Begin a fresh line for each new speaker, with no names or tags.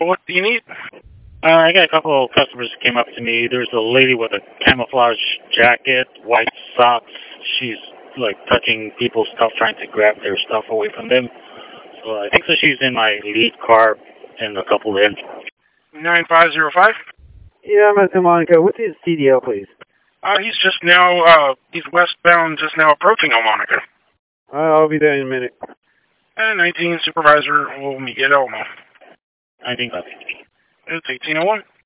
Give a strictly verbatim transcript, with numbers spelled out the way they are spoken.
What do you need?
Uh, I got a couple of customers that came up to me. There's a lady with a camouflage jacket, white socks. She's like touching people's stuff, trying to grab their stuff away from them. So I think so she's in my lead car and a couple in.
nine five zero five?
Yeah, Mister Monica. What's his C D L, please?
Uh, he's just now, uh, he's westbound, just now approaching Omonica.
Uh, I'll be there in a minute.
Uh, nineteen, Supervisor will meet you at Elmo.
I think that's
It's eighteen oh one.